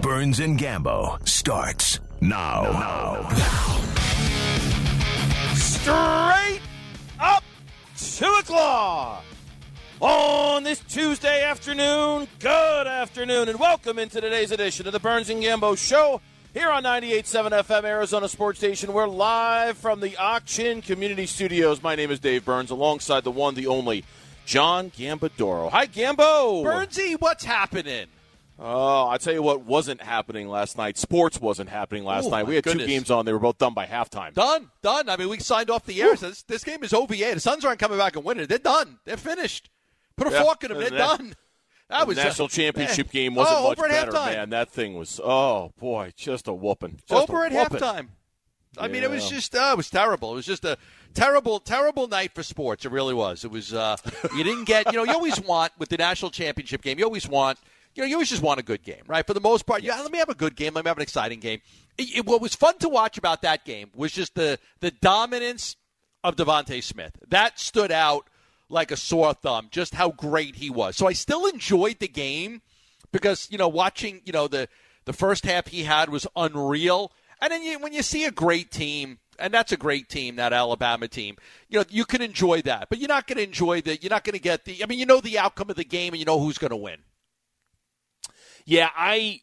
Burns and Gambo starts now. Straight up 2 o'clock on this Tuesday afternoon. Good afternoon, and welcome into today's edition of the Burns and Gambo Show here on 98.7 FM, Arizona Sports Station. We're live from the Auction Community Studios. My name is Dave Burns, alongside the one, the only, John Gambadoro. Hi, Gambo. Burnsy, what's happening? Oh, I'll tell you what wasn't happening last night. Sports wasn't happening last night. We had two games on. They were both done by halftime. Done. I mean, we signed off the air. So this game is OVA. The Suns aren't coming back and winning. They're done. They're finished. Put a fork in them. They're done. That was national championship game wasn't much better, halftime. Man. That thing was, just a whooping. Over at halftime. I mean, it was just, it was terrible. It was just a terrible, terrible night for sports. It really was. It was, you didn't get, you always want, with the national championship game, you always just want a good game, right? For the most part, let me have a good game. Let me have an exciting game. What was fun to watch about that game was just the dominance of Devontae Smith. That stood out like a sore thumb, just how great he was. So I still enjoyed the game because, watching, the first half he had was unreal. And then when you see a great team, and that's a great team, that Alabama team, you can enjoy that. But you're not going to enjoy you're not going to get the outcome of the game and you know who's going to win. Yeah, I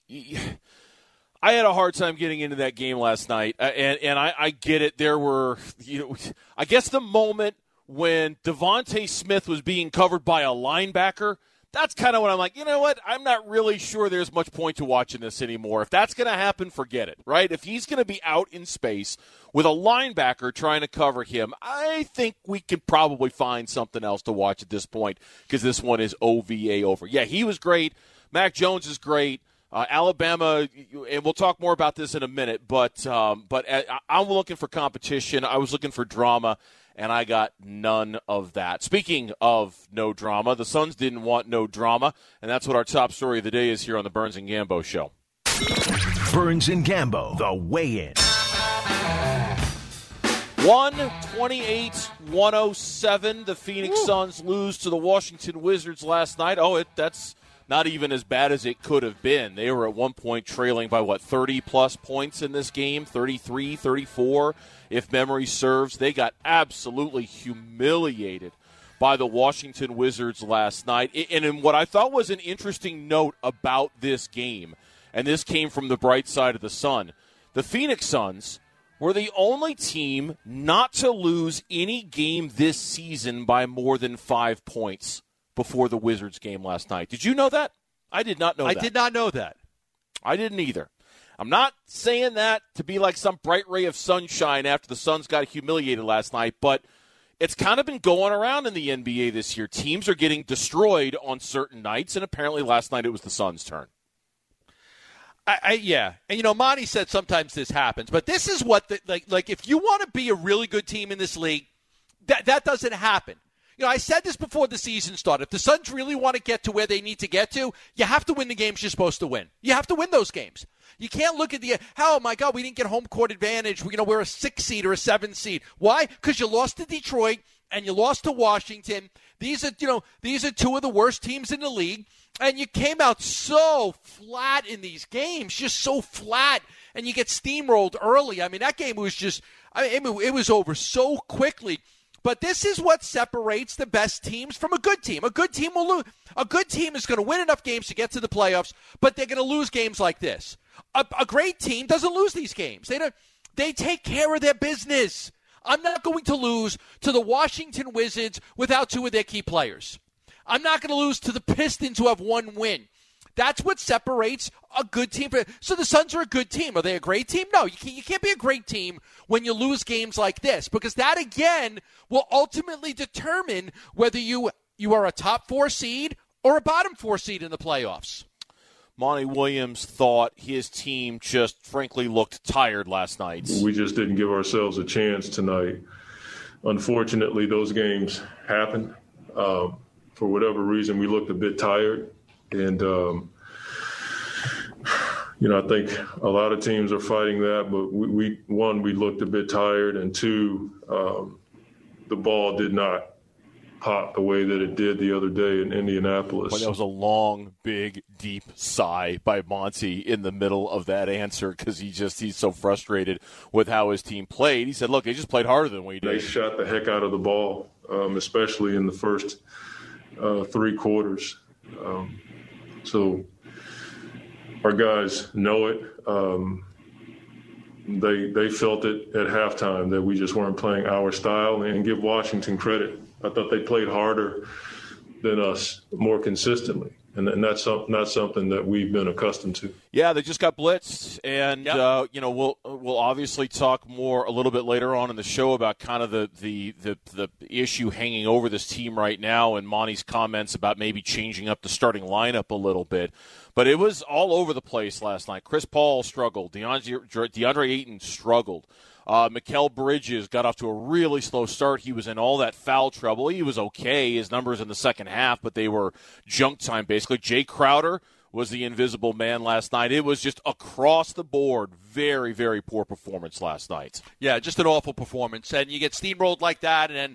had a hard time getting into that game last night, and I get it. There were, I guess the moment when Devontae Smith was being covered by a linebacker, that's kind of when I'm like, you know what? I'm not really sure there's much point to watching this anymore. If that's going to happen, forget it, right? If he's going to be out in space with a linebacker trying to cover him, I think we could probably find something else to watch at this point because this one is OVA over. Yeah, he was great. Mac Jones is great. Alabama, and we'll talk more about this in a minute, but I'm looking for competition. I was looking for drama, and I got none of that. Speaking of no drama, the Suns didn't want no drama, and that's what our top story of the day is here on the Burns and Gambo Show. Burns and Gambo, the weigh-in. 128-107. The Phoenix Suns lose to the Washington Wizards last night. That's not even as bad as it could have been. They were at one point trailing by, 30-plus points in this game, 33, 34, if memory serves. They got absolutely humiliated by the Washington Wizards last night. And in what I thought was an interesting note about this game, and this came from the bright side of the sun, the Phoenix Suns were the only team not to lose any game this season by more than 5 points before the Wizards game last night. Did you know that? I did not know that. I did not know that. I didn't either. I'm not saying that to be like some bright ray of sunshine after the Suns got humiliated last night, but it's kind of been going around in the NBA this year. Teams are getting destroyed on certain nights, and apparently last night it was the Suns' turn. Yeah. And, Monty said sometimes this happens, but this is what, if you want to be a really good team in this league, that doesn't happen. I said this before the season started. If the Suns really want to get to where they need to get to, you have to win the games you're supposed to win. You have to win those games. You can't look at oh, my God, we didn't get home court advantage. We're a 6 seed or a 7 seed. Why? Because you lost to Detroit and you lost to Washington. These are two of the worst teams in the league. And you came out so flat in these games, just so flat, and you get steamrolled early. I mean, that game was just, it was over so quickly. But this is what separates the best teams from a good team. A good team will lose. A good team is going to win enough games to get to the playoffs, but they're going to lose games like this. A great team doesn't lose these games. They take care of their business. I'm not going to lose to the Washington Wizards without two of their key players. I'm not going to lose to the Pistons who have one win. That's what separates a good team. So the Suns are a good team. Are they a great team? No, you can't be a great team when you lose games like this, because that, again, will ultimately determine whether you are a top 4 seed or a bottom 4 seed in the playoffs. Monty Williams thought his team just frankly looked tired last night. We just didn't give ourselves a chance tonight. Unfortunately, those games happen. For whatever reason, we looked a bit tired. And, I think a lot of teams are fighting that, but we looked a bit tired, and two, the ball did not pop the way that it did the other day in Indianapolis. But that was a long, big deep sigh by Monty in the middle of that answer because he's so frustrated with how his team played. He said, look, they just played harder than we did. They shot the heck out of the ball, especially in the first 3 quarters. So our guys know it. They felt it at halftime that we just weren't playing our style, and give Washington credit. I thought they played harder than us more consistently. And that's not something that we've been accustomed to. Yeah, they just got blitzed, and we'll obviously talk more a little bit later on in the show about kind of the issue hanging over this team right now, and Monty's comments about maybe changing up the starting lineup a little bit. But it was all over the place last night. Chris Paul struggled. DeAndre Ayton struggled. Mikal Bridges got off to a really slow start. He was in all that foul trouble. He was okay, his numbers in the second half, but they were junk time, basically. Jay Crowder was the invisible man last night. It was just across the board, very, very poor performance last night. Yeah, just an awful performance. And you get steamrolled like that, and then,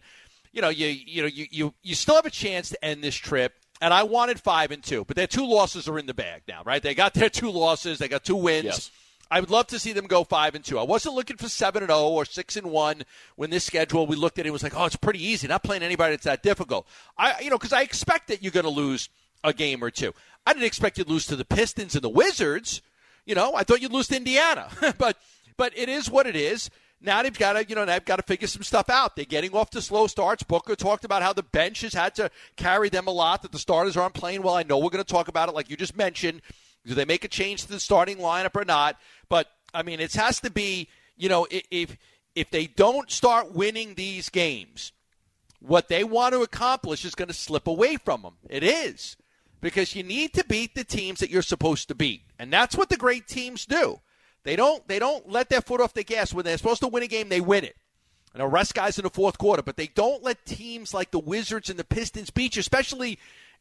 you still have a chance to end this trip. And I wanted 5-2, but their 2 losses are in the bag now, right? They got their 2 losses. They got 2 wins. Yes. I would love to see them go 5-2. I wasn't looking for 7-0 or 6-1 when this schedule, we looked at it and was like, oh, it's pretty easy. Not playing anybody that's that difficult. Because I expect that you're going to lose a game or 2. I didn't expect you'd lose to the Pistons and the Wizards. I thought you'd lose to Indiana. but it is what it is. Now they've got to figure some stuff out. They're getting off to slow starts. Booker talked about how the bench has had to carry them a lot, that the starters aren't playing well. I know we're going to talk about it like you just mentioned. Do they make a change to the starting lineup or not? But, it has to be, if they don't start winning these games, what they want to accomplish is going to slip away from them. It is. Because you need to beat the teams that you're supposed to beat. And that's what the great teams do. They don't let their foot off the gas. When they're supposed to win a game, they win it. And they'll rest guys in the fourth quarter. But they don't let teams like the Wizards and the Pistons beat you, especially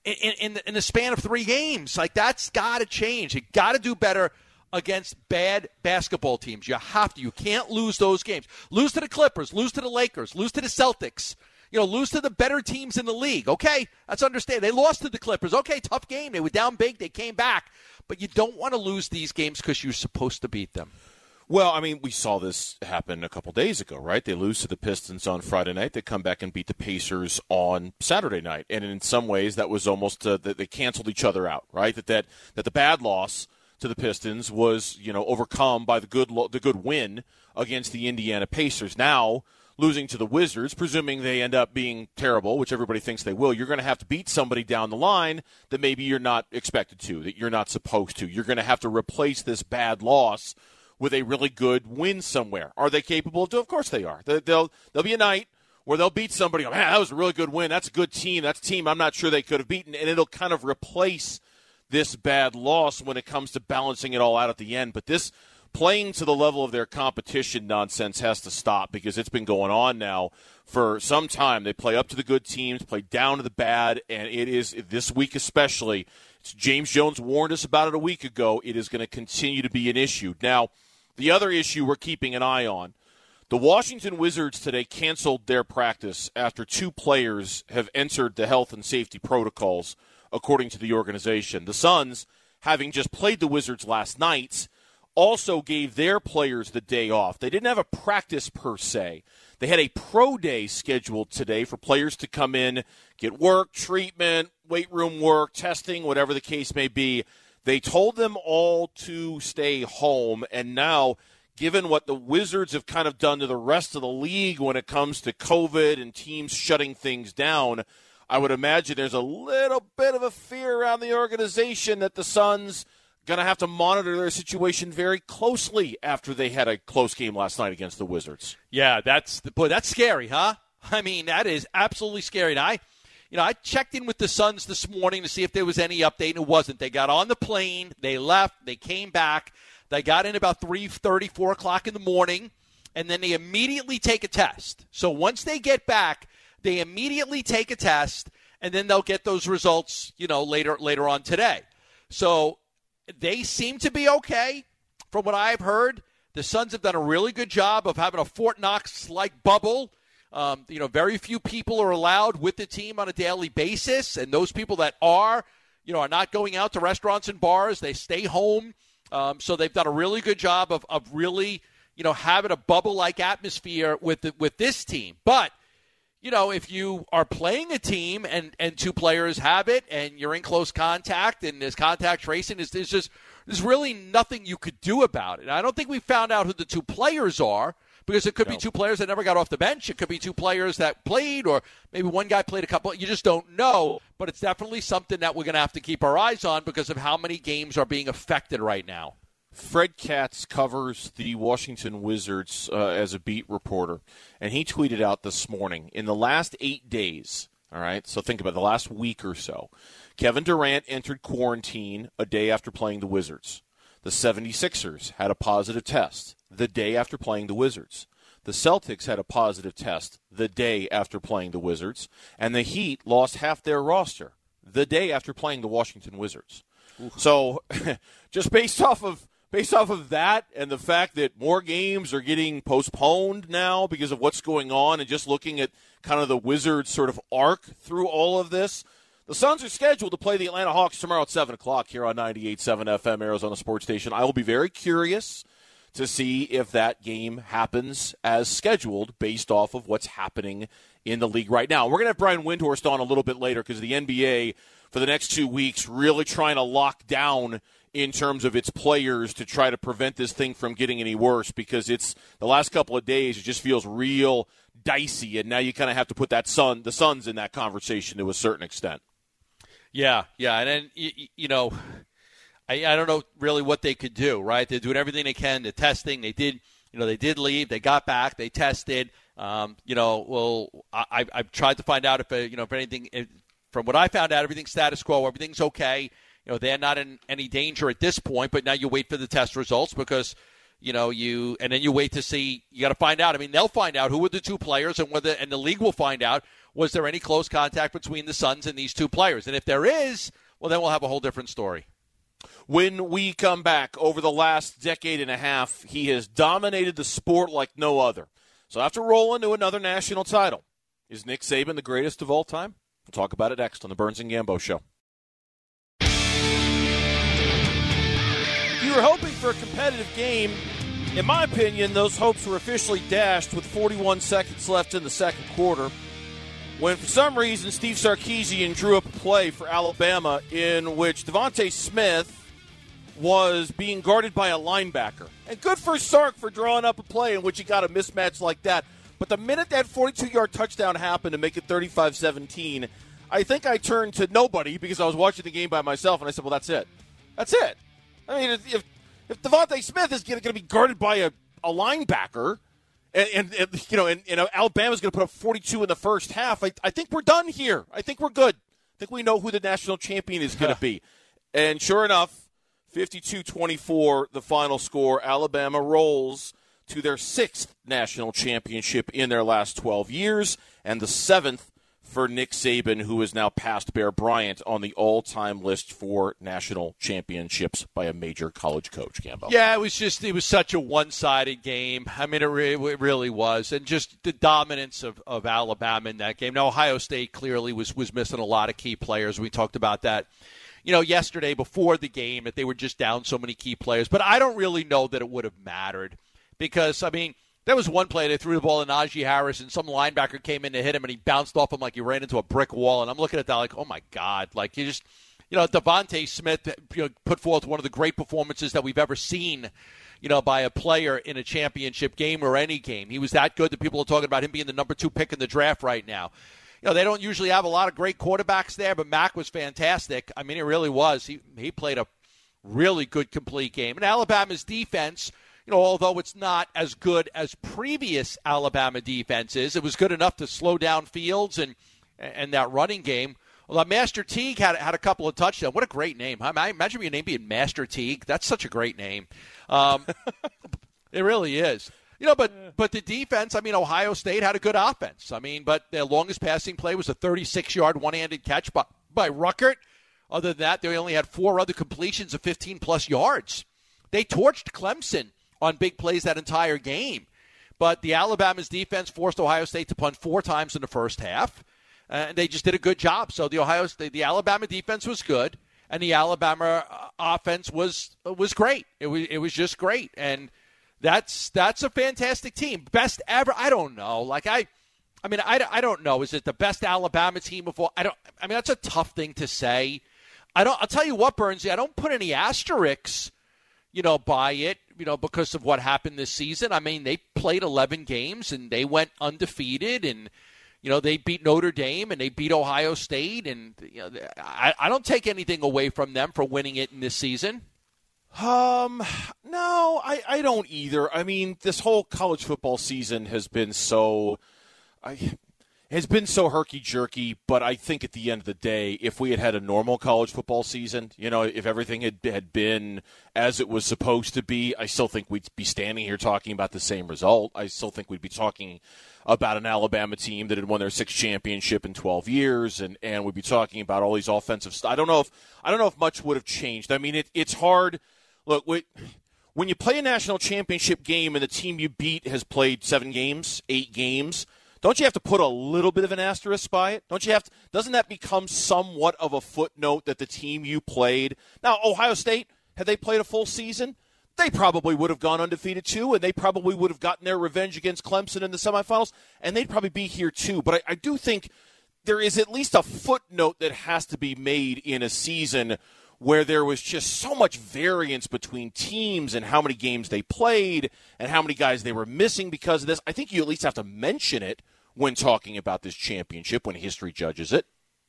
in the span of 3 games. Like, that's got to change. You got to do better against bad basketball teams. You have to. You can't lose those games. Lose to the Clippers. Lose to the Lakers. Lose to the Celtics. Lose to the better teams in the league. Okay, that's understand. They lost to the Clippers. Okay, tough game. They were down big. They came back. But you don't want to lose these games because you're supposed to beat them. Well, we saw this happen a couple days ago, right? They lose to the Pistons on Friday night. They come back and beat the Pacers on Saturday night. And in some ways, that was almost they canceled each other out, right? That the bad loss to the Pistons was, overcome by the good win against the Indiana Pacers. Now, losing to the Wizards, presuming they end up being terrible, which everybody thinks they will, you're going to have to beat somebody down the line that maybe you're not expected to, that you're not supposed to. You're going to have to replace this bad loss with a really good win somewhere. Are they capable of doing? Of course they are. There'll be a night where they'll beat somebody. Oh, man, that was a really good win. That's a good team. That's a team I'm not sure they could have beaten. And it'll kind of replace this bad loss when it comes to balancing it all out at the end. But this playing to the level of their competition nonsense has to stop because it's been going on now for some time. They play up to the good teams, play down to the bad, and it is, this week especially, James Jones warned us about it a week ago, it is going to continue to be an issue. Now, the other issue we're keeping an eye on, the Washington Wizards today canceled their practice after 2 players have entered the health and safety protocols, according to the organization. The Suns, having just played the Wizards last night, also gave their players the day off. They didn't have a practice per se. They had a pro day scheduled today for players to come in, get work, treatment, weight room work, testing, whatever the case may be. They told them all to stay home, and now, given what the Wizards have kind of done to the rest of the league when it comes to COVID and teams shutting things down, I would imagine there's a little bit of a fear around the organization that the Suns going to have to monitor their situation very closely after they had a close game last night against the Wizards. Yeah, that's scary, huh? That is absolutely scary. And I checked in with the Suns this morning to see if there was any update, and it wasn't. They got on the plane, they left, they came back, they got in about 3:30, 4 o'clock in the morning, and then they immediately take a test. So once they get back, they immediately take a test, and then they'll get those results, later on today. So they seem to be okay from what I've heard. The Suns have done a really good job of having a Fort Knox-like bubble. Very few people are allowed with the team on a daily basis, and those people that are, are not going out to restaurants and bars. They stay home. So they've done a really good job of really, having a bubble-like atmosphere with this team. But, if you are playing a team and two players have it and you're in close contact and there's contact tracing, there's really nothing you could do about it. I don't think we found out who the two players are, because it could be two players that never got off the bench. It could be two players that played, or maybe one guy played a couple. You just don't know. But it's definitely something that we're going to have to keep our eyes on because of how many games are being affected right now. Fred Katz covers the Washington Wizards as a beat reporter, and he tweeted out this morning, in the last 8 days, all right, so think about the last week or so, Kevin Durant entered quarantine a day after playing the Wizards. The 76ers had a positive test the day after playing the Wizards. The Celtics had a positive test the day after playing the Wizards, and the Heat lost half their roster the day after playing the Washington Wizards. Ooh. So just based off of that and the fact that more games are getting postponed now because of what's going on, and just looking at kind of the Wizards' sort of arc through all of this, the Suns are scheduled to play the Atlanta Hawks tomorrow at 7 o'clock here on 98.7 FM Arizona Sports Station. I will be very curious to see if that game happens as scheduled based off of what's happening in the league right now. We're going to have Brian Windhorst on a little bit later because the NBA for the next 2 weeks really trying to lock down in terms of its players to try to prevent this thing from getting any worse, because it's the last couple of days, it just feels real dicey, and now you kind of have to put the Suns in that conversation to a certain extent. Yeah, and then, I don't know really what they could do, right? They're doing everything they can. They're testing. They did leave. They got back. They tested. I've tried to find out if anything, from what I found out, everything's status quo. Everything's okay. They're not in any danger at this point, but now you wait for the test results because, and then you wait to see, you got to find out. I mean, they'll find out who were the two players, and the league will find out, was there any close contact between the Suns and these two players? And if there is, well, then we'll have a whole different story. When we come back, over the last decade and a half, he has dominated the sport like no other. So after rolling to another national title, is Nick Saban the greatest of all time? We'll talk about it next on the Burns and Gambo Show. You were hoping for a competitive game. In my opinion, those hopes were officially dashed with 41 seconds left in the second quarter, when for some reason Steve Sarkisian drew up a play for Alabama in which Devontae Smith was being guarded by a linebacker. And good for Sark for drawing up a play in which he got a mismatch like that. But the minute that 42-yard touchdown happened to make it 35-17, I think I turned to nobody because I was watching the game by myself, and I said, well, that's it. That's it. I mean, if Devontae Smith is going to be guarded by a linebacker, and Alabama's going to put up 42 in the first half, I think we're done here. I think we're good. I think we know who the national champion is going to be. And sure enough, 52-24, the final score. Alabama rolls to their 6th national championship in their last 12 years, and the 7th for Nick Saban, who is now past Bear Bryant on the all-time list for national championships by a major college coach, Gambo. Yeah, it was such a one-sided game. I mean, it really was. And just the dominance of Alabama in that game. Now, Ohio State clearly was missing a lot of key players. We talked about that, yesterday before the game, that they were just down so many key players. But I don't really know that it would have mattered because, I mean, there was one play they threw the ball to Najee Harris, and some linebacker came in to hit him, and he bounced off him like he ran into a brick wall. And I'm looking at that like, oh, my God. Like, you just, Devontae Smith put forth one of the great performances that we've ever seen, by a player in a championship game or any game. He was that good that people are talking about him being the number 2 pick in the draft right now. They don't usually have a lot of great quarterbacks there, but Mac was fantastic. I mean, it really was. He played a really good, complete game. And Alabama's defense, although it's not as good as previous Alabama defenses, it was good enough to slow down Fields and that running game. Well, Master Teague had a couple of touchdowns. What a great name. I imagine your name being Master Teague. That's such a great name. It really is. But the defense, I mean, Ohio State had a good offense. I mean, but their longest passing play was a 36-yard one-handed catch by Ruckert. Other than that, they only had 4 other completions of 15-plus yards. They torched Clemson on big plays that entire game. But the Alabama's defense forced Ohio State to punt 4 times in the first half. And they just did a good job. So the Alabama defense was good. and the Alabama offense was great. It was just great, and that's a fantastic team. Best ever? I don't know. I don't know. Is it the best Alabama team of all? That's a tough thing to say. I'll tell you what, Bernsey, I don't put any asterisks, by it, because of what happened this season. I mean, they played 11 games and they went undefeated, and they beat Notre Dame and they beat Ohio State, and I don't take anything away from them for winning it in this season. No, I don't either. I mean, this whole college football season has been so herky-jerky, but I think at the end of the day, if we had a normal college football season, if everything had been as it was supposed to be, I still think we'd be standing here talking about the same result. I still think we'd be talking about an Alabama team that had won their 6th championship in 12 years, and we'd be talking about all these offensive stuff. I don't know if much would have changed. I mean, it's hard. Look, when you play a national championship game and the team you beat has played 7 games, 8 games, don't you have to put a little bit of an asterisk by it? Doesn't that become somewhat of a footnote that the team you played? Now, Ohio State, had they played a full season, they probably would have gone undefeated too, and they probably would have gotten their revenge against Clemson in the semifinals, and they'd probably be here too. But I do think there is at least a footnote that has to be made in a season where there was just so much variance between teams and how many games they played and how many guys they were missing because of this. I think you at least have to mention it when talking about this championship, when history judges it.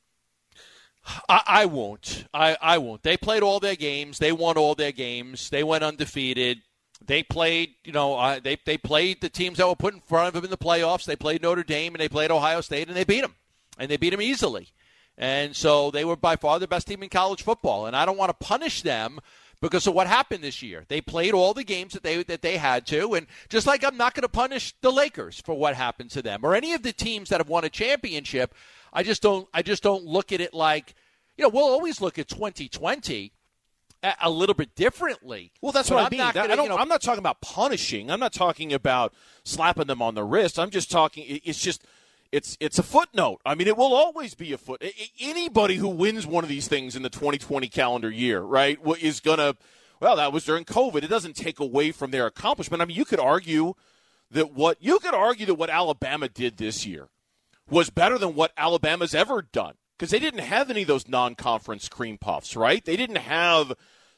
I won't. I won't. They played all their games. They won all their games. They went undefeated. They played, they played the teams that were put in front of them in the playoffs. They played Notre Dame and they played Ohio State, and they beat them. And they beat them easily. And so they were by far the best team in college football. And I don't want to punish them because of what happened this year. They played all the games that they had to. And just like I'm not going to punish the Lakers for what happened to them or any of the teams that have won a championship, I just don't look at it like, we'll always look at 2020 a little bit differently. Well, that's what I mean. I'm not talking about punishing. I'm not talking about slapping them on the wrist. I'm just talking it's a footnote. I mean, it will always be a foot. Anybody who wins one of these things in the 2020 calendar year, right, is going to, that was during COVID. It doesn't take away from their accomplishment. I mean, you could argue that what Alabama did this year was better than what Alabama's ever done because they didn't have any of those non-conference cream puffs, right? They didn't have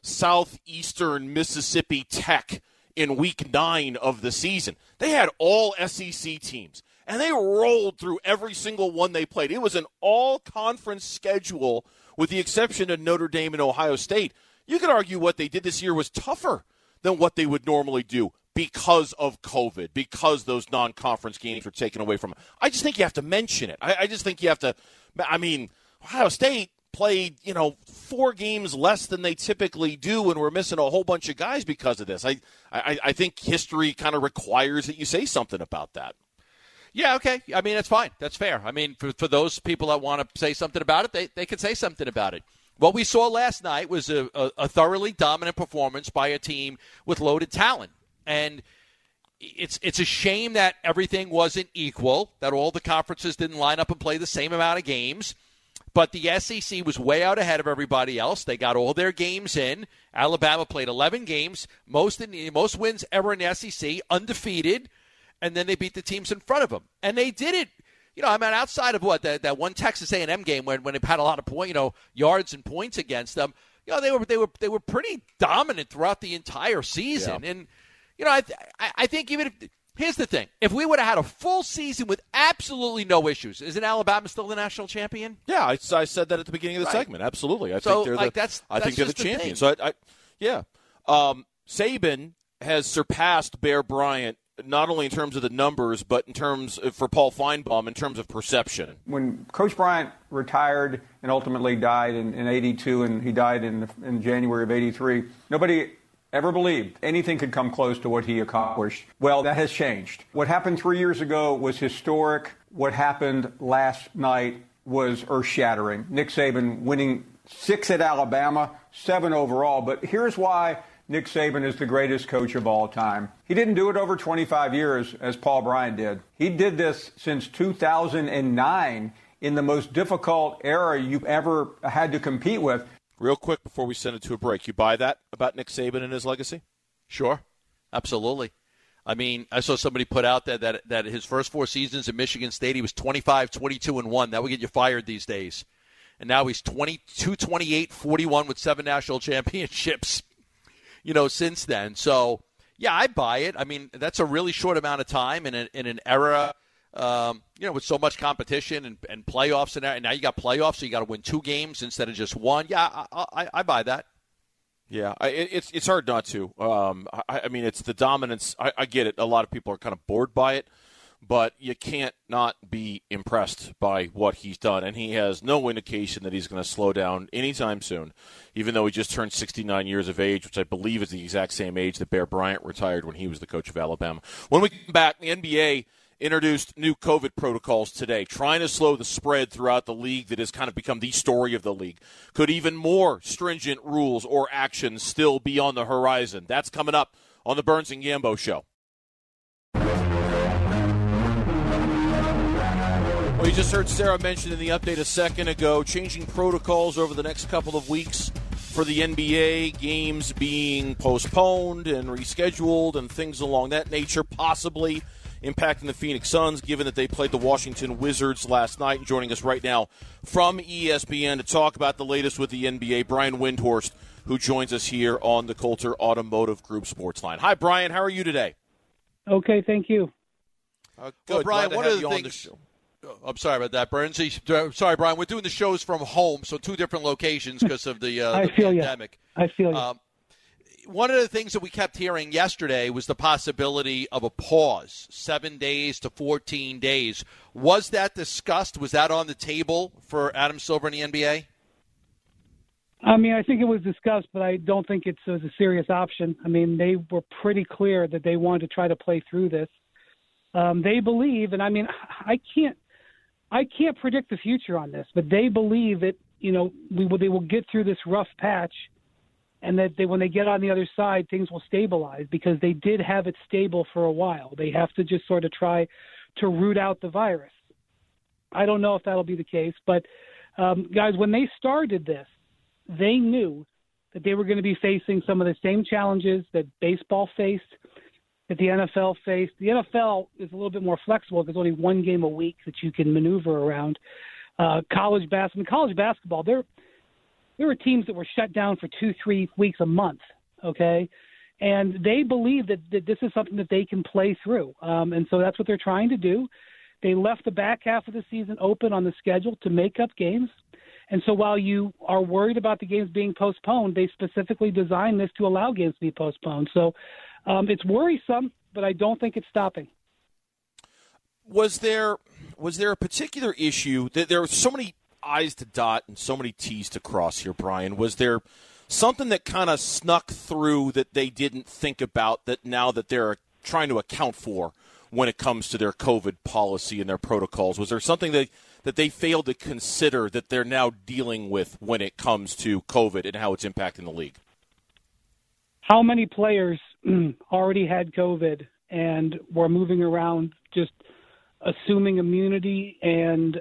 Southeastern Mississippi Tech in week 9 of the season. They had all SEC teams. And they rolled through every single one they played. It was an all-conference schedule with the exception of Notre Dame and Ohio State. You could argue what they did this year was tougher than what they would normally do because of COVID, because those non-conference games were taken away from them. I just think you have to mention it. I just think you have to – Ohio State played, 4 games less than they typically do, and we're missing a whole bunch of guys because of this. I think history kind of requires that you say something about that. Yeah, okay. I mean, that's fine. That's fair. I mean, for those people that want to say something about it, they can say something about it. What we saw last night was a thoroughly dominant performance by a team with loaded talent. And it's a shame that everything wasn't equal, that all the conferences didn't line up and play the same amount of games. But the SEC was way out ahead of everybody else. They got all their games in. Alabama played 11 games, most wins ever in the SEC, undefeated. And then they beat the teams in front of them. And they did it, outside of that one Texas A&M game when they had a lot of yards and points against them, they were pretty dominant throughout the entire season. Yeah. And, I think here's the thing. If we would have had a full season with absolutely no issues, isn't Alabama still the national champion? Yeah, I said that at the beginning of the segment. Absolutely. I think they're the champions. So Saban has surpassed Bear Bryant not only in terms of the numbers, but in terms for Paul Feinbaum, in terms of perception. When Coach Bryant retired and ultimately died in 82, and he died in January of 83, nobody ever believed anything could come close to what he accomplished. Well, that has changed. What happened 3 years ago was historic. What happened last night was earth-shattering. Nick Saban winning 6 at Alabama, 7 overall. But here's why Nick Saban is the greatest coach of all time. He didn't do it over 25 years as Paul Bryant did. He did this since 2009 in the most difficult era you've ever had to compete with. Real quick before we send it to a break, you buy that about Nick Saban and his legacy? Sure, absolutely. I mean, I saw somebody put out there that his first 4 seasons at Michigan State, he was 25, 22-1. That would get you fired these days. And now he's 22, 28, 41 with 7 national championships, since then. So, yeah, I buy it. I mean, that's a really short amount of time in an era, with so much competition and playoffs. And now you got playoffs, so you got to win 2 games instead of just 1. Yeah, I buy that. Yeah, it's hard not to. I mean, it's the dominance. I get it. A lot of people are kind of bored by it, but you can't not be impressed by what he's done. And he has no indication that he's going to slow down anytime soon, even though he just turned 69 years of age, which I believe is the exact same age that Bear Bryant retired when he was the coach of Alabama. When we come back, the NBA introduced new COVID protocols today, trying to slow the spread throughout the league that has kind of become the story of the league. Could even more stringent rules or actions still be on the horizon? That's coming up on the Burns and Gambo Show. Well, you just heard Sarah mention in the update a second ago, changing protocols over the next couple of weeks for the NBA, games being postponed and rescheduled and things along that nature, possibly impacting the Phoenix Suns, given that they played the Washington Wizards last night. And joining us right now from ESPN to talk about the latest with the NBA, Brian Windhorst, who joins us here on the Coulter Automotive Group Sports Line. Hi, Brian. How are you today? Okay, thank you. Good. Well, Brian, one of the things. I'm sorry about that, Burns. Sorry, Brian. We're doing the shows from home, so 2 different locations because of the pandemic. I feel you. One of the things that we kept hearing yesterday was the possibility of a pause, 7 days to 14 days. Was that discussed? Was that on the table for Adam Silver in the NBA? I mean, I think it was discussed, but I don't think it was a serious option. I mean, they were pretty clear that they wanted to try to play through this. They believe, and I mean, I can't predict the future on this, but they believe that, they will get through this rough patch, and that when they get on the other side, things will stabilize because they did have it stable for a while. They have to just sort of try to root out the virus. I don't know if that'll be the case, but guys, when they started this, they knew that they were going to be facing some of the same challenges that baseball faced, that the NFL faced. The NFL is a little bit more flexible. There's only 1 game a week that you can maneuver around. College basketball, there were teams that were shut down for 2-3 weeks a month, okay? And they believe that this is something that they can play through. And so that's what they're trying to do. They left the back half of the season open on the schedule to make up games. And so while you are worried about the games being postponed, they specifically designed this to allow games to be postponed. So it's worrisome, but I don't think it's stopping. Was there a particular issue that there were so many I's to dot and so many T's to cross here, Brian? Was there something that kind of snuck through that they didn't think about that now that they're trying to account for when it comes to their COVID policy and their protocols? Was there something that they failed to consider that they're now dealing with when it comes to COVID and how it's impacting the league? How many players already had COVID and were moving around just assuming immunity and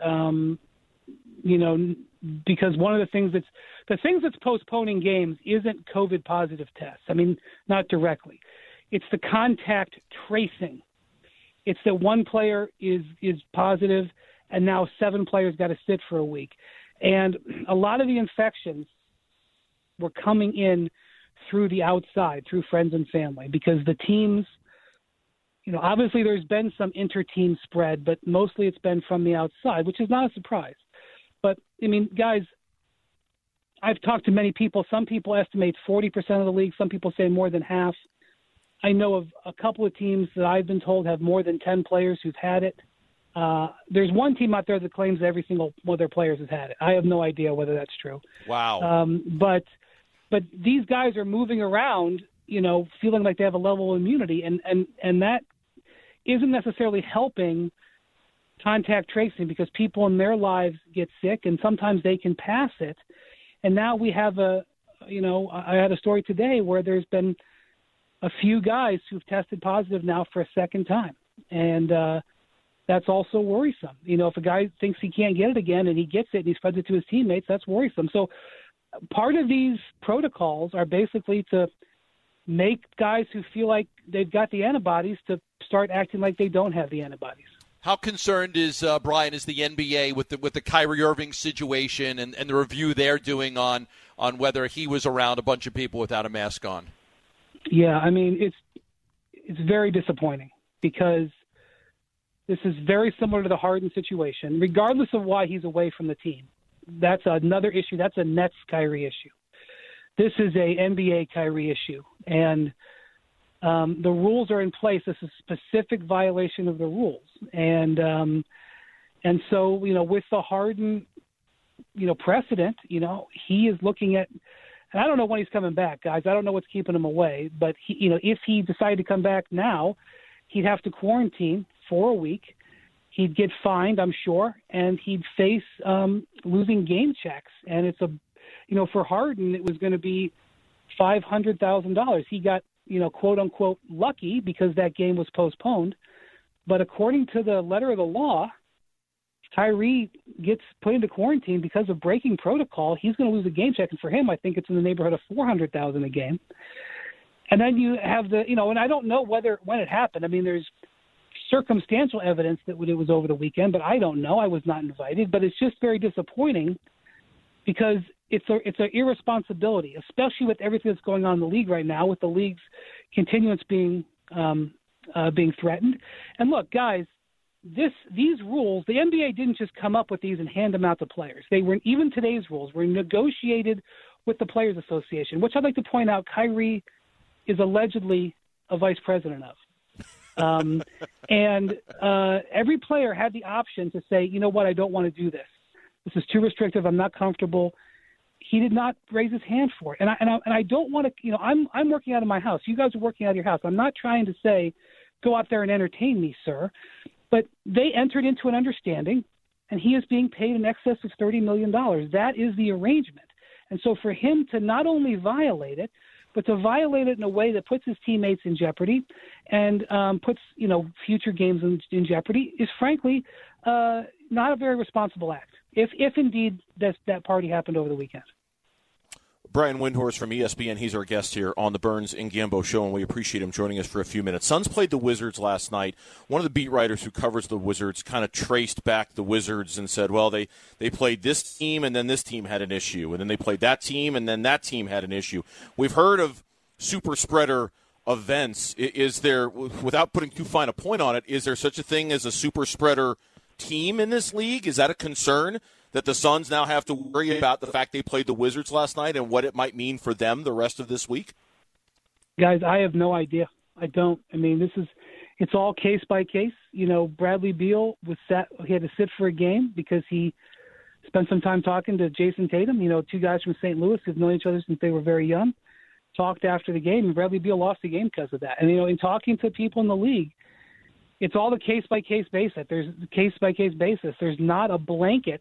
because one of the things that's postponing games isn't COVID positive tests. I mean, not directly. It's the contact tracing. It's that one player is positive and now 7 players got to sit for a week. And a lot of the infections were coming in through the outside, through friends and family, because the teams, obviously there's been some inter-team spread, but mostly it's been from the outside, which is not a surprise. But, I mean, guys, I've talked to many people. Some people estimate 40% of the league. Some people say more than half. I know of a couple of teams that I've been told have more than 10 players who've had it. There's one team out there that claims every single one of their players has had it. I have no idea whether that's true. Wow. But these guys are moving around, feeling like they have a level of immunity, and that isn't necessarily helping contact tracing because people in their lives get sick and sometimes they can pass it. And now we have I had a story today where there's been a few guys who've tested positive now for a second time. And that's also worrisome. If a guy thinks he can't get it again and he gets it and he spreads it to his teammates, that's worrisome. So part of these protocols are basically to make guys who feel like they've got the antibodies to start acting like they don't have the antibodies. How concerned is Brian, is the NBA with the Kyrie Irving situation and the review they're doing on whether he was around a bunch of people without a mask on? Yeah, I mean, it's very disappointing because this is very similar to the Harden situation, regardless of why he's away from the team. That's another issue. That's a Nets Kyrie issue. This is a NBA Kyrie issue, and the rules are in place. This is a specific violation of the rules, and so with the Harden precedent, he is looking at. And I don't know when he's coming back, guys. I don't know what's keeping him away. But if he decided to come back now, he'd have to quarantine for a week. He'd get fined, I'm sure, and he'd face losing game checks. And it's for Harden, it was going to be $500,000. He got, quote unquote, lucky because that game was postponed. But according to the letter of the law, Kyrie gets put into quarantine because of breaking protocol, he's going to lose a game check. And for him, I think it's in the neighborhood of $400,000 a game. And then you have and I don't know when it happened. I mean, there's circumstantial evidence that it was over the weekend, but I don't know. I was not invited. But it's just very disappointing because it's an irresponsibility, especially with everything that's going on in the league right now, with the league's continuance being threatened. And look, guys, these rules, the NBA didn't just come up with these and hand them out to players. Even today's rules were negotiated with the Players Association, which I'd like to point out Kyrie is allegedly a vice president of. And every player had the option to say, you know what, I don't want to do this. This is too restrictive. I'm not comfortable. He did not raise his hand for it. And I don't want to, I'm working out of my house. You guys are working out of your house. I'm not trying to say, go out there and entertain me, sir. But they entered into an understanding, and he is being paid in excess of $30 million. That is the arrangement. And so for him to not only violate it, but to violate it in a way that puts his teammates in jeopardy and puts, future games in jeopardy is, frankly, not a very responsible act, if indeed that party happened over the weekend. Brian Windhorst from ESPN, he's our guest here on the Burns and Gambo Show, and we appreciate him joining us for a few minutes. Suns played the Wizards last night. One of the beat writers who covers the Wizards kind of traced back the Wizards and said, well, they played this team, and then this team had an issue, and then they played that team, and then that team had an issue. We've heard of super spreader events. Is there, without putting too fine a point on it, is there such a thing as a super spreader team in this league? Is that a concern that the Suns now have to worry about the fact they played the Wizards last night and what it might mean for them the rest of this week? Guys, I have no idea. I don't. I mean, it's all case by case. Bradley Beal he had to sit for a game because he spent some time talking to Jason Tatum, two guys from St. Louis who've known each other since they were very young, talked after the game, and Bradley Beal lost the game because of that. And, in talking to people in the league, it's all the case-by-case basis. There's case-by-case basis. There's not a blanket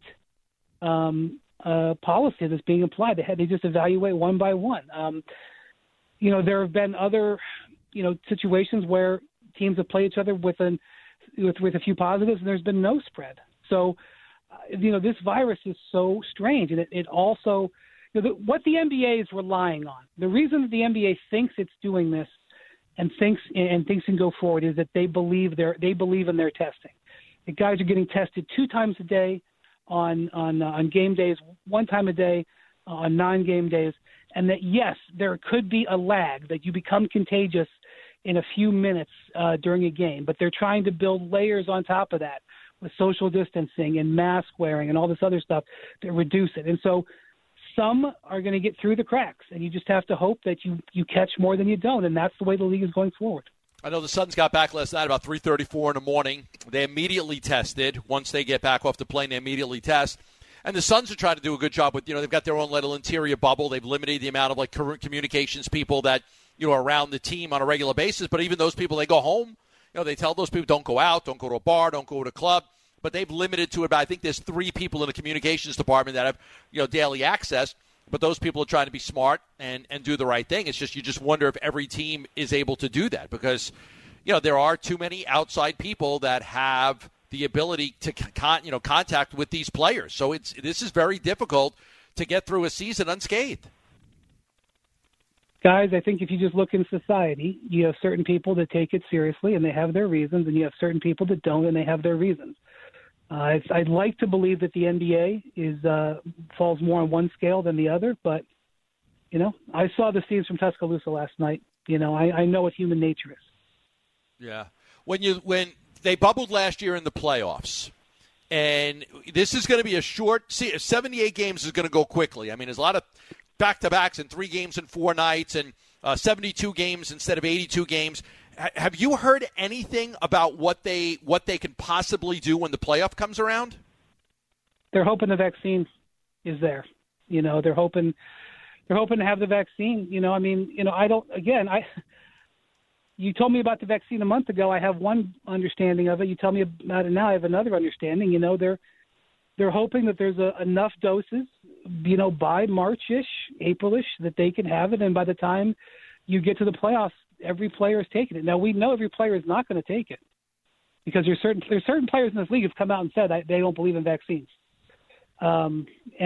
policy that's being applied. They just evaluate one by one. There have been other, situations where teams have played each other with a few positives, and there's been no spread. So, this virus is so strange, and it also, what the NBA is relying on. The reason that the NBA thinks it's doing this and thinks can go forward is that they believe in their testing. The guys are getting tested 2 times a day on game days, 1 time a day on non-game days, and that, yes, there could be a lag, that you become contagious in a few minutes during a game, but they're trying to build layers on top of that with social distancing and mask wearing and all this other stuff to reduce it. And so some are going to get through the cracks, and you just have to hope that you catch more than you don't, and that's the way the league is going forward. I know the Suns got back last night about 3:34 in the morning. They immediately tested. Once they get back off the plane, they immediately test. And the Suns are trying to do a good job with, they've got their own little interior bubble. They've limited the amount of, communications people that, are around the team on a regular basis. But even those people, they go home. They tell those people, don't go out, don't go to a bar, don't go to a club. But they've limited to about, I think there's 3 people in the communications department that have, daily access. But those people are trying to be smart and do the right thing. It's just, you just wonder if every team is able to do that because, there are too many outside people that have the ability to contact with these players. So this is very difficult to get through a season unscathed. Guys, I think if you just look in society, you have certain people that take it seriously and they have their reasons, and you have certain people that don't and they have their reasons. I'd like to believe that the NBA falls more on one scale than the other, but, I saw the scenes from Tuscaloosa last night. I know what human nature is. Yeah. When they bubbled last year in the playoffs, and this is going to be 78 games is going to go quickly. I mean, there's a lot of back-to-backs and 3 games in 4 nights and 72 games instead of 82 games. Have you heard anything about what they can possibly do when the playoff comes around? They're hoping the vaccine is there. They're hoping to have the vaccine. You told me about the vaccine a month ago. I have one understanding of it. You tell me about it now. I have another understanding. They're hoping that there's enough doses, by March-ish, April-ish, that they can have it. And by the time you get to the playoffs, every player is taking it. Now, we know every player is not going to take it because there's certain players in this league who've come out and said they don't believe in vaccines. So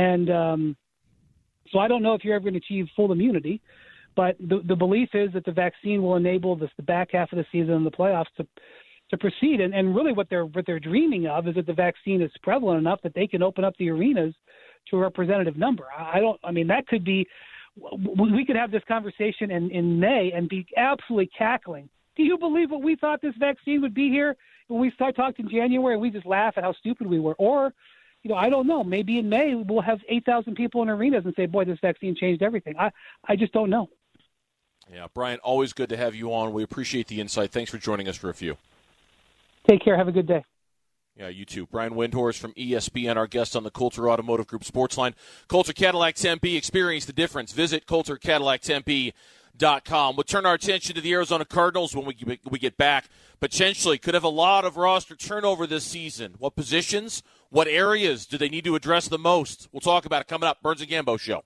I don't know if you're ever going to achieve full immunity, but the belief is that the vaccine will enable the back half of the season and the playoffs to proceed. And really what they're dreaming of is that the vaccine is prevalent enough that they can open up the arenas to a representative number. That could be – we could have this conversation in May and be absolutely cackling. Do you believe what we thought this vaccine would be here when we start talking in January and we just laugh at how stupid we were? Or, I don't know. Maybe in May we'll have 8,000 people in arenas and say, boy, this vaccine changed everything. I just don't know. Yeah, Brian, always good to have you on. We appreciate the insight. Thanks for joining us for a few. Take care. Have a good day. Yeah, you too. Brian Windhorst from ESPN, our guest on the Coulter Automotive Group Sports Line. Coulter Cadillac Tempe, experience the difference. Visit CoulterCadillacTempe.com. We'll turn our attention to the Arizona Cardinals when we get back. Potentially could have a lot of roster turnover this season. What positions, what areas do they need to address the most? We'll talk about it coming up. Burns and Gambo Show.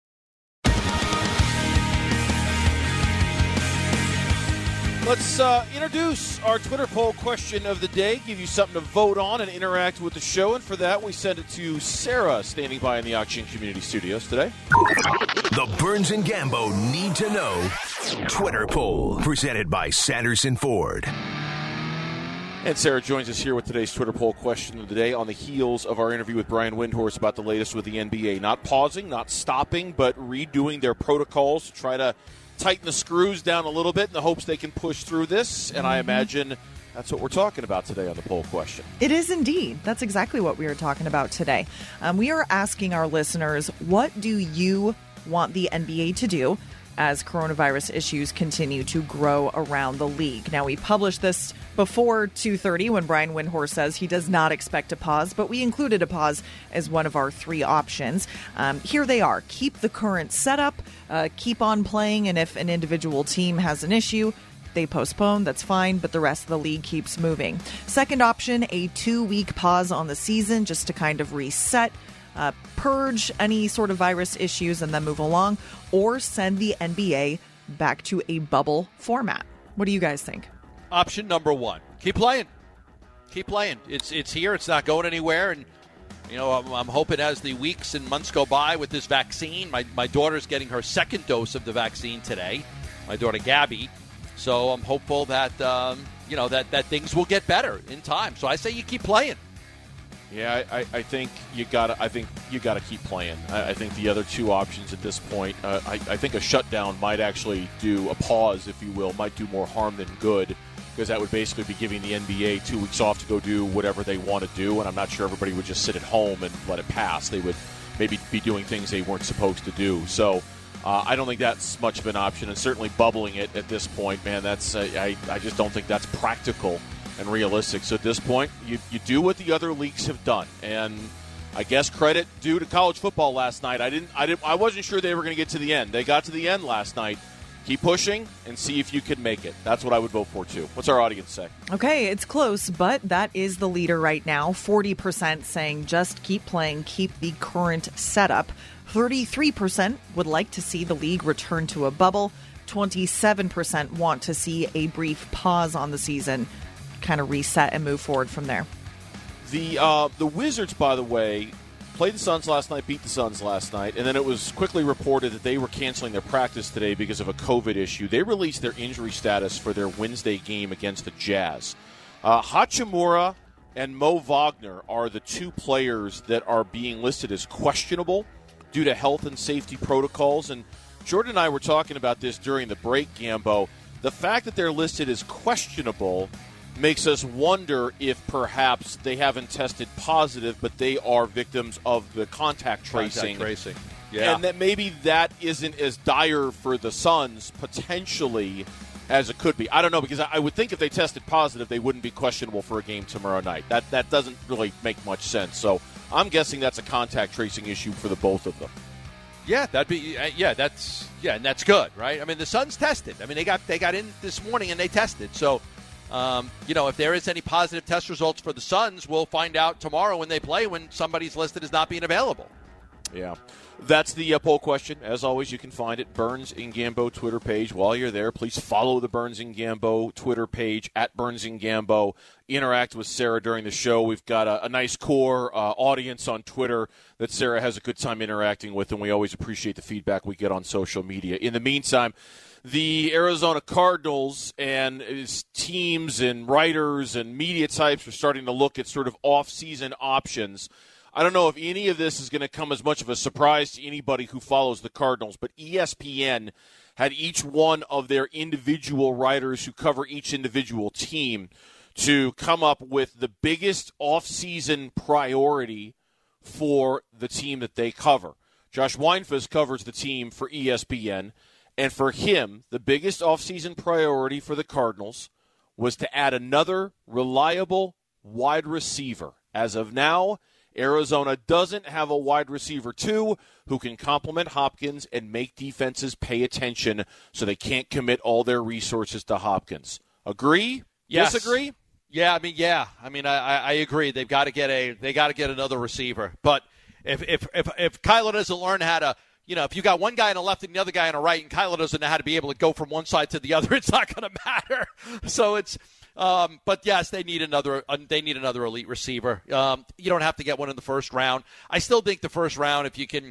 Let's introduce our Twitter poll question of the day, give you something to vote on and interact with the show. And for that, we send it to Sarah, standing by in the Auction Community Studios today. The Burns and Gambo Need to Know Twitter poll, presented by Sanderson Ford. And Sarah joins us here with today's Twitter poll question of the day on the heels of our interview with Brian Windhorst about the latest with the NBA. Not pausing, not stopping, but redoing their protocols to try to tighten the screws down a little bit in the hopes they can push through this. And I imagine that's what we're talking about today on the poll question. It is indeed. That's exactly what we are talking about today. We are asking our listeners, what do you want the NBA to do as coronavirus issues continue to grow around the league? Now, we published this before 2:30 when Brian Windhorst says he does not expect a pause, but we included a pause as one of our 3 options. Here they are. Keep the current setup, keep on playing, and if an individual team has an issue, they postpone, that's fine, but the rest of the league keeps moving. Second option, a 2-week pause on the season just to kind of reset, purge any sort of virus issues and then move along, or send the NBA back to a bubble format. What do you guys think? Option number 1, keep playing. Keep playing. It's here. It's not going anywhere. And, I'm hoping as the weeks and months go by with this vaccine, my daughter's getting her second dose of the vaccine today, my daughter Gabby. So I'm hopeful that, that things will get better in time. So I say you keep playing. Yeah, I think you gotta keep playing. I think the other 2 options at this point, I think a shutdown might actually do, a pause, if you will, might do more harm than good, because that would basically be giving the NBA 2 weeks off to go do whatever they want to do, and I'm not sure everybody would just sit at home and let it pass. They would maybe be doing things they weren't supposed to do. So I don't think that's much of an option, and certainly bubbling it at this point, man, that's I just don't think that's practical and realistic. So at this point, you do what the other leagues have done, and I guess credit due to college football last night. I wasn't sure they were going to get to the end. They got to the end last night. Keep pushing and see if you can make it. That's what I would vote for, too. What's our audience say? Okay, it's close, but that is the leader right now. 40% saying just keep playing, keep the current setup. 33% would like to see the league return to a bubble. 27% want to see a brief pause on the season, kind of reset and move forward from there. The Wizards, by the way, played the Suns last night, beat the Suns last night, and then it was quickly reported that they were canceling their practice today because of a COVID issue. They released their injury status for their Wednesday game against the Jazz. Hachimura and Mo Wagner are the two players that are being listed as questionable due to health and safety protocols. And Jordan and I were talking about this during the break, Gambo. The fact that they're listed as questionable makes us wonder if perhaps they haven't tested positive, but they are victims of the contact tracing. Yeah. And that maybe that isn't as dire for the Suns, potentially, as it could be. I don't know, because I would think if they tested positive, they wouldn't be questionable for a game tomorrow night. That doesn't really make much sense. So I'm guessing that's a contact tracing issue for the both of them. Yeah, and that's good, right? I mean, the Suns tested. I mean, they got in this morning and they tested. So, if there is any positive test results for the Suns, we'll find out tomorrow when they play, when somebody's listed as not being available. Yeah. That's the poll question. As always, you can find it, Burns and Gambo Twitter page. While you're there, please follow the Burns and Gambo Twitter page, at Burns and Gambo. Interact with Sarah during the show. We've got a nice core audience on Twitter that Sarah has a good time interacting with, and we always appreciate the feedback we get on social media. In the meantime, the Arizona Cardinals and its teams and writers and media types are starting to look at sort of off-season options. I don't know if any of this is going to come as much of a surprise to anybody who follows the Cardinals, but ESPN had each one of their individual writers who cover each individual team to come up with the biggest off-season priority for the team that they cover. Josh Weinfuss covers the team for ESPN, and for him, the biggest off-season priority for the Cardinals was to add another reliable wide receiver. As of now, Arizona doesn't have a wide receiver, too, who can complement Hopkins and make defenses pay attention so they can't commit all their resources to Hopkins. Agree? Yes. Disagree? Yeah. I agree. They got to get another receiver. But if Kyler doesn't learn how to, if you got one guy on the left and the other guy on the right, and Kyler doesn't know how to be able to go from one side to the other, it's not going to matter. So it's. But yes, they need another elite receiver. You don't have to get one in the first round. I still think the first round, if you can,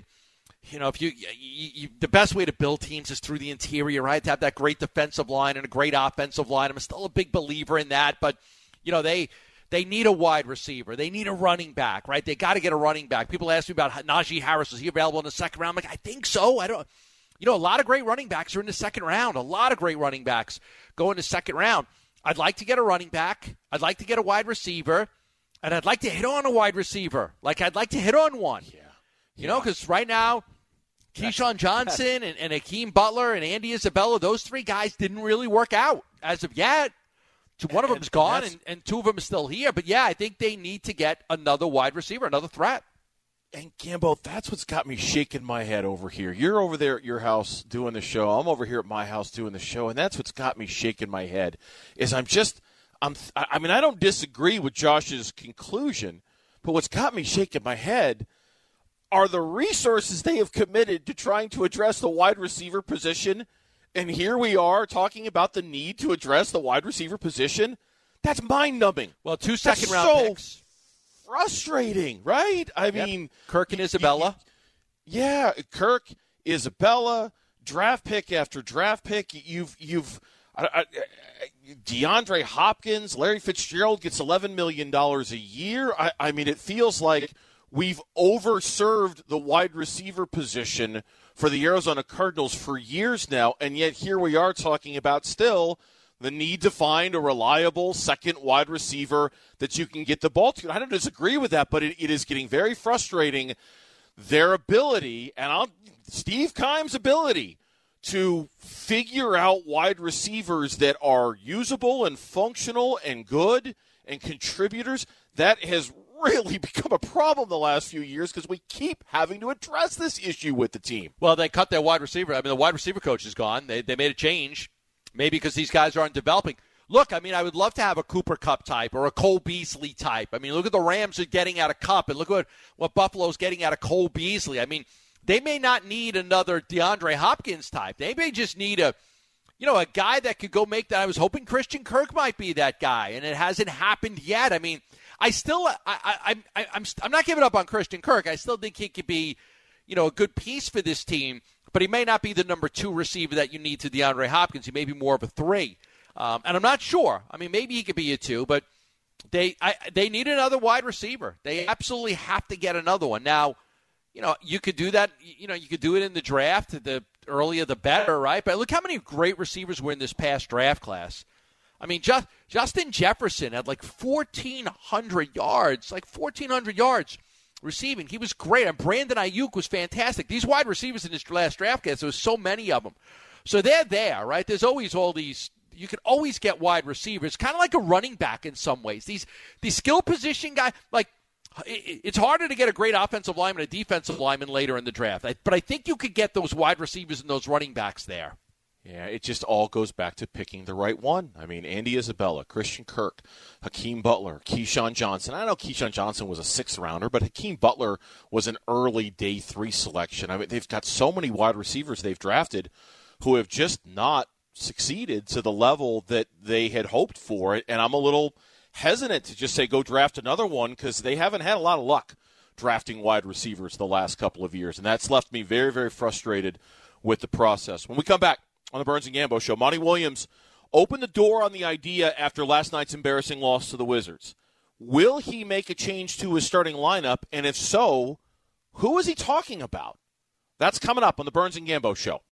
the best way to build teams is through the interior, right? To have that great defensive line and a great offensive line. I'm still a big believer in that, but they need a wide receiver. They need a running back, right? They got to get a running back. People ask me about Najee Harris. Is he available in the second round? I'm like, I think so. I don't. A lot of great running backs are in the second round. A lot of great running backs go in the second round. I'd like to get a running back. I'd like to get a wide receiver. And I'd like to hit on a wide receiver. Like, I'd like to hit on one. Yeah. Because right now, Keyshawn Johnson and Hakeem Butler and Andy Isabella, those three guys didn't really work out as of yet. One of them's gone, and two of them are still here. But, yeah, I think they need to get another wide receiver, another threat. And, Gambo, that's what's got me shaking my head over here. You're over there at your house doing the show. I'm over here at my house doing the show, and that's what's got me shaking my head. Is I don't disagree with Josh's conclusion, but what's got me shaking my head are the resources they have committed to trying to address the wide receiver position. And here we are talking about the need to address the wide receiver position. That's mind-numbing. Well, 2 second-round picks. Frustrating, right? I mean, Kirk and Isabella. Kirk, Isabella, draft pick after draft pick. You've DeAndre Hopkins, Larry Fitzgerald gets $11 million a year. I mean, it feels like we've overserved the wide receiver position for the Arizona Cardinals for years now, and yet here we are talking about still the need to find a reliable second wide receiver that you can get the ball to. I don't disagree with that, but it is getting very frustrating, their ability, and Steve Keim's ability to figure out wide receivers that are usable and functional and good and contributors. That has really become a problem the last few years because we keep having to address this issue with the team. Well, they cut their wide receiver. I mean, the wide receiver coach is gone. They made a change. Maybe because these guys aren't developing. Look, I mean, I would love to have a Cooper Kupp type or a Cole Beasley type. I mean, look at the Rams are getting out of Kupp, and look at what Buffalo's getting out of Cole Beasley. I mean, they may not need another DeAndre Hopkins type. They may just need a guy that could go make that. I was hoping Christian Kirk might be that guy, and it hasn't happened yet. I mean, I still, I'm not giving up on Christian Kirk. I still think he could be, a good piece for this team, but he may not be the number 2 receiver that you need to DeAndre Hopkins. He may be more of a 3. And I'm not sure. I mean, maybe he could be a 2, but they need another wide receiver. They absolutely have to get another one. Now, you could do that. You could do it in the draft. The earlier the better, right? But look how many great receivers were in this past draft class. I mean, Justin Jefferson had 1,400 yards, 1,400 yards receiving. He was great. And Brandon Ayuk was fantastic. These wide receivers in this last draft class, there was so many of them. So they're there, right? There's always all these. You can always get wide receivers, kind of like a running back in some ways. These skill position guys, it's harder to get a great offensive lineman, a defensive lineman later in the draft. But I think you could get those wide receivers and those running backs there. Yeah, it just all goes back to picking the right one. I mean, Andy Isabella, Christian Kirk, Hakeem Butler, Keyshawn Johnson. I know Keyshawn Johnson was a 6th-rounder, but Hakeem Butler was an early day 3 selection. I mean, they've got so many wide receivers they've drafted who have just not succeeded to the level that they had hoped for. And I'm a little hesitant to just say go draft another one because they haven't had a lot of luck drafting wide receivers the last couple of years. And that's left me very, very frustrated with the process. When we come back on the Burns and Gambo Show, Monty Williams opened the door on the idea after last night's embarrassing loss to the Wizards. Will he make a change to his starting lineup? And if so, who is he talking about? That's coming up on the Burns and Gambo Show.